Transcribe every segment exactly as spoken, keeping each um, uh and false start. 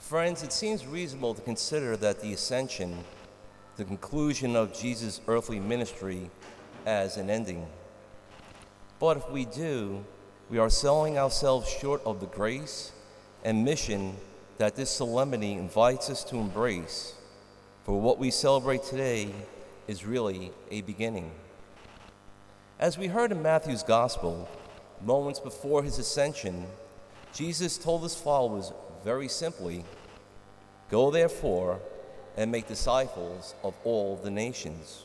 Friends, it seems reasonable to consider that the ascension, the conclusion of Jesus' earthly ministry, as an ending. But if we do, we are selling ourselves short of the grace and mission that this solemnity invites us to embrace, for what we celebrate today is really a beginning. As we heard in Matthew's Gospel, moments before his ascension, Jesus told his followers very simply, "Go therefore and make disciples of all the nations."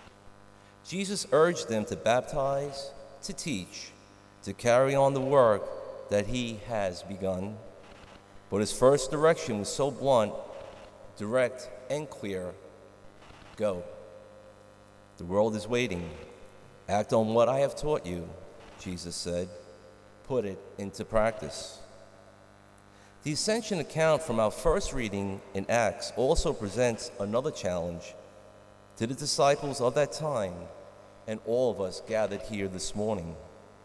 Jesus urged them to baptize, to teach, to carry on the work that he has begun. But his first direction was so blunt, direct, and clear: go. The world is waiting. Act on what I have taught you, Jesus said. Put it into practice. The ascension account from our first reading in Acts also presents another challenge to the disciples of that time and all of us gathered here this morning.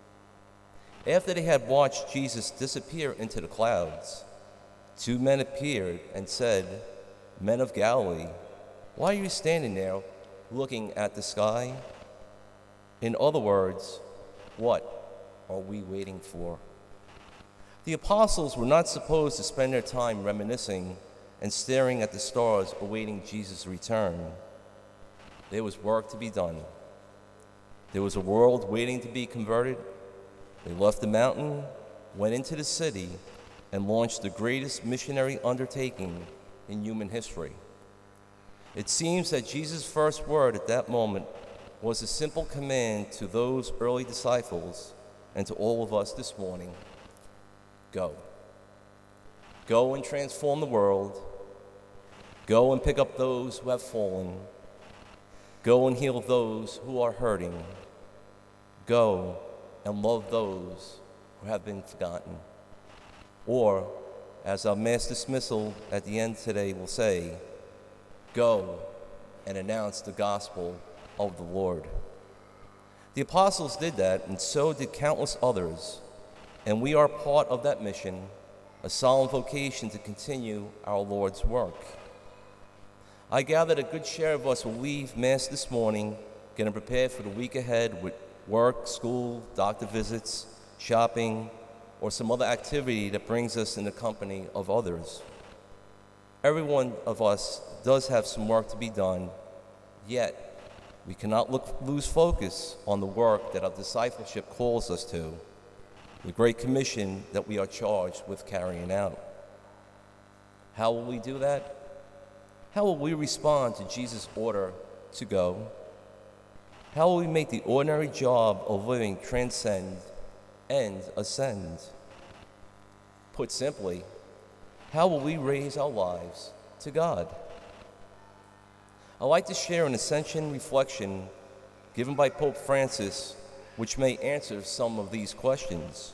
After they had watched Jesus disappear into the clouds, two men appeared and said, "Men of Galilee, why are you standing there looking at the sky?" In other words, what are we waiting for? The apostles were not supposed to spend their time reminiscing and staring at the stars awaiting Jesus' return. There was work to be done. There was a world waiting to be converted. They left the mountain, went into the city, and launched the greatest missionary undertaking in human history. It seems that Jesus' first word at that moment was a simple command to those early disciples and to all of us this morning: go. Go and transform the world. Go and pick up those who have fallen. Go and heal those who are hurting. Go and love those who have been forgotten. Or, as our mass dismissal at the end today will say, go and announce the gospel of the Lord. The apostles did that, and so did countless others, and we are part of that mission, a solemn vocation to continue our Lord's work. I gather that a good share of us will leave Mass this morning getting prepared for the week ahead with work, school, doctor visits, shopping, or some other activity that brings us in the company of others. Every one of us does have some work to be done, yet we cannot look, lose focus on the work that our discipleship calls us to, the Great Commission that we are charged with carrying out. How will we do that? How will we respond to Jesus' order to go? How will we make the ordinary job of living transcend and ascend? Put simply, how will we raise our lives to God? I'd like to share an ascension reflection given by Pope Francis, which may answer some of these questions.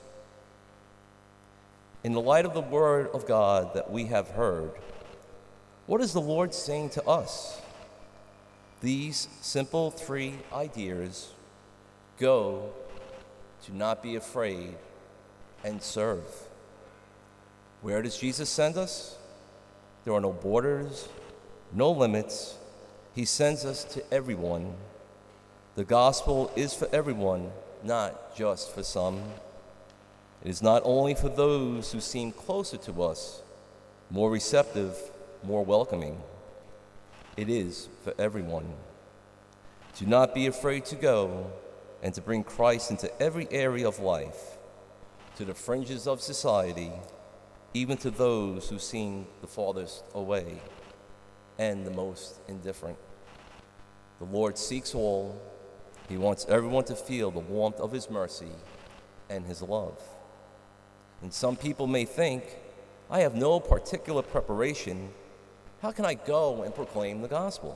In the light of the Word of God that we have heard, what is the Lord saying to us? These simple three ideas: go, do not be afraid, and serve. Where does Jesus send us? There are no borders, no limits. He sends us to everyone. The gospel is for everyone, not just for some. It is not only for those who seem closer to us, more receptive, more welcoming. It is for everyone. Do not be afraid to go and to bring Christ into every area of life, to the fringes of society, even to those who seem the farthest away and the most indifferent. The Lord seeks all. He wants everyone to feel the warmth of his mercy and his love. And some people may think, I have no particular preparation. How can I go and proclaim the gospel?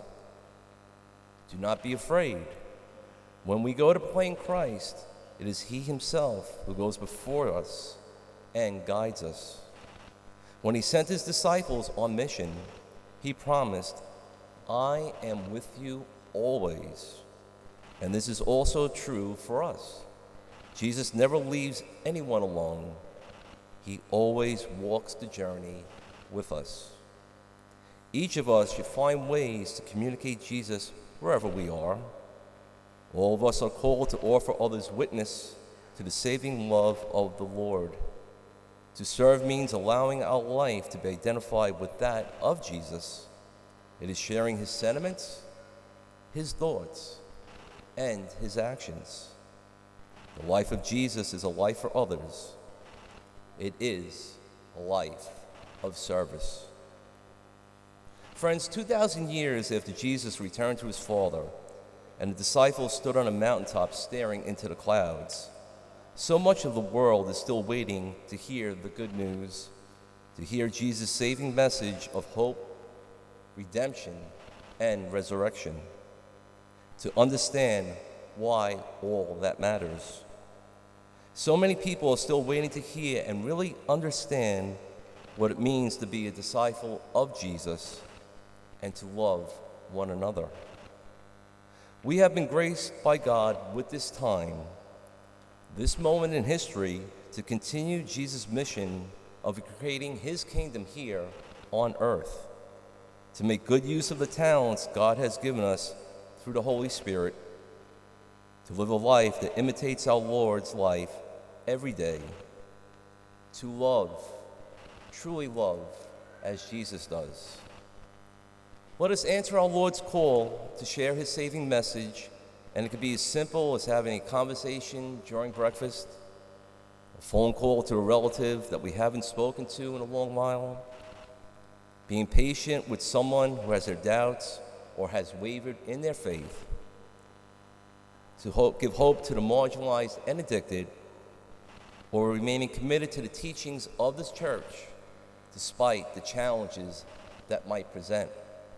Do not be afraid. When we go to proclaim Christ, it is he himself who goes before us and guides us. When he sent his disciples on mission, he promised, I am with you always. And this is also true for us. Jesus never leaves anyone alone. He always walks the journey with us. Each of us should find ways to communicate Jesus wherever we are. All of us are called to offer others witness to the saving love of the Lord. To serve means allowing our life to be identified with that of Jesus. It is sharing his sentiments, his thoughts, and his actions. The life of Jesus is a life for others. It is a life of service. Friends, two thousand years after Jesus returned to his Father and the disciples stood on a mountaintop staring into the clouds, so much of the world is still waiting to hear the good news, to hear Jesus' saving message of hope, redemption, and resurrection, to understand why all that matters. So many people are still waiting to hear and really understand what it means to be a disciple of Jesus and to love one another. We have been graced by God with this time, this moment in history, to continue Jesus' mission of creating his kingdom here on earth, to make good use of the talents God has given us through the Holy Spirit, to live a life that imitates our Lord's life every day, to love, truly love, as Jesus does. Let us answer our Lord's call to share his saving message, and it could be as simple as having a conversation during breakfast, a phone call to a relative that we haven't spoken to in a long while, being patient with someone who has their doubts or has wavered in their faith, to hope, give hope to the marginalized and addicted, or remaining committed to the teachings of this church despite the challenges that might present.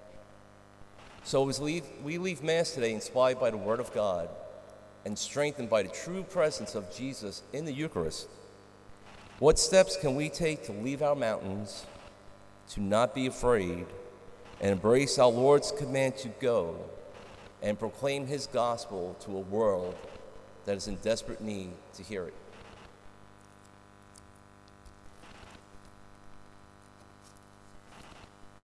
So as we leave Mass today inspired by the Word of God and strengthened by the true presence of Jesus in the Eucharist, what steps can we take to leave our mountains, to not be afraid, and embrace our Lord's command to go and proclaim his gospel to a world that is in desperate need to hear it?